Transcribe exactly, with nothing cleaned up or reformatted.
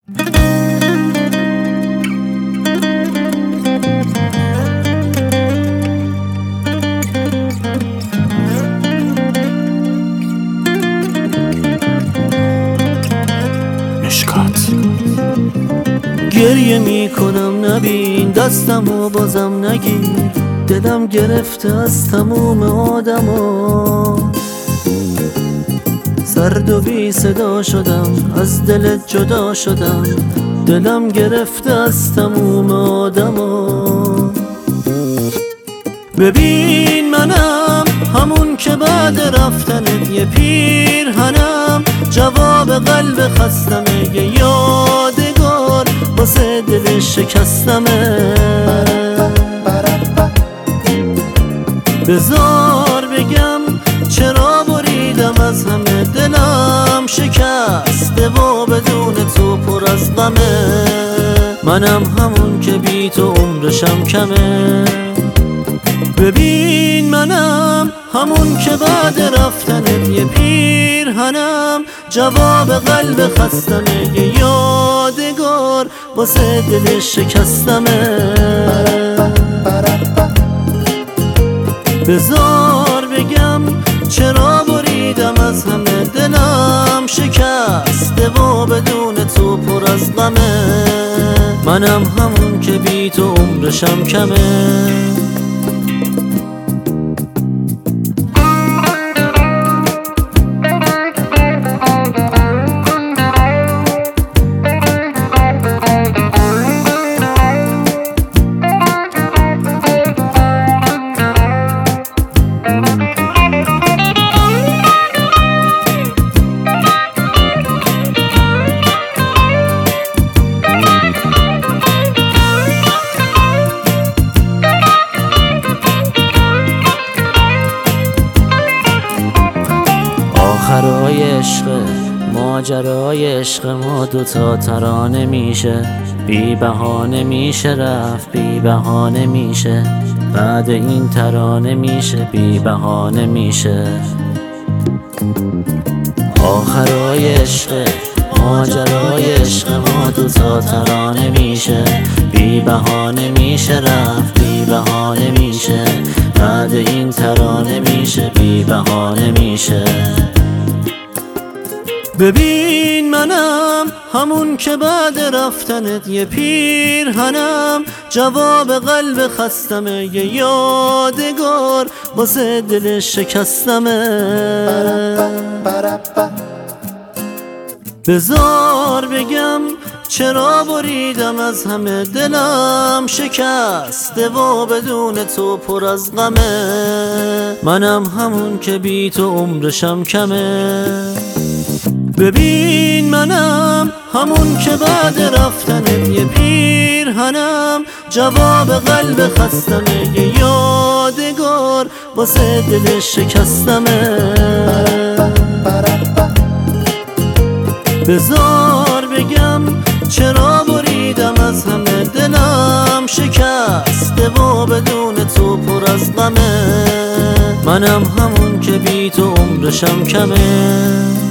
گریه می کنم نبین دستمو بازم نگیر، دلم گرفته از تموم آدما، سرد و بی صدا شدم از دلت جدا شدم، دلم گرفته از تموم آدما. ببین منم همون که بعد رفتنت یه پیرهنم، جواب قلب خستمه یه یادگار واسه دل شکستمه. بذار بگم چرا بریدم از همه، دلم شکسته و بدون تو پر از غمه، منم همون که بی تو عمرشم کمه. ببین منم همون که بعد رفتنت یه پیرهنم، جواب قلب خستمه یه یادگار واسه دل شکستمه. بذار بگم چرا بریدم از همه، دلم شکسته و بدون تو پر از غمه، منم همون که بی تو عمرشم کمه. آخرای عشق ماجرای عشق ما دوتا ترانه میشه، بی بهانه میشه رفت، بی بهانه میشه بعد این ترانه میشه، بی بهانه میشه. آخرای عشق ماجرای عشق ما دوتا ترانه میشه، بی بهانه میشه رفت، بی بهانه میشه بعد این ترانه میشه، بی بهانه میشه. ببین منم همون که بعد رفتنت یه پیرهنم، جواب قلب خستمه یه یادگار واسه دل شکستمه. بذار بگم چرا بریدم از همه، دلم شکسته و بدون تو پر از غمه، منم همون که بی تو عمرشم کمه. ببین منم همون که بعد رفتنت یه پیرهنم، جواب قلب خستمه یه یادگار واسه دل شکستمه. بذار بگم چرا بریدم از همه، دلم شکسته و بدون تو پر از غمه، منم همون که بی تو عمرشم کمه.